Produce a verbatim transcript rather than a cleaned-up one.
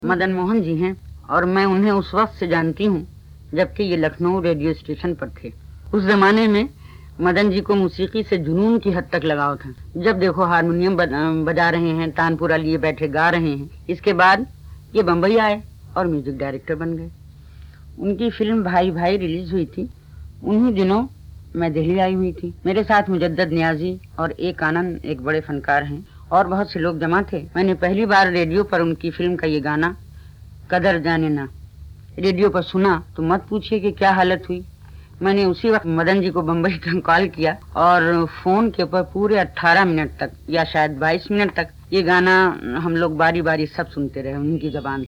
मदन मोहन जी हैं और मैं उन्हें उस वक्त से जानती हूँ जबकि ये लखनऊ रेडियो स्टेशन पर थे। उस जमाने में मदन जी को मौसीकी से जुनून की हद तक लगाव था। जब देखो हारमोनियम बजा रहे हैं, तानपुरा लिए बैठे गा रहे हैं। इसके बाद ये बम्बई आए और म्यूजिक डायरेक्टर बन गए। उनकी फिल्म भाई भाई रिलीज हुई थी। उन्हीं दिनों मैं दिल्ली आई हुई थी। मेरे साथ मुजद्दद नियाजी और एक आनंद एक बड़े फनकार हैं और बहुत से लोग जमा थे। मैंने पहली बार रेडियो पर उनकी फिल्म का ये गाना कदर जाने ना रेडियो पर सुना तो मत पूछिए कि क्या हालत हुई। मैंने उसी वक्त मदन जी को बम्बई तक कॉल किया और फोन के ऊपर पूरे अठारह मिनट तक या शायद बाईस मिनट तक ये गाना हम लोग बारी बारी सब सुनते रहे उनकी जबान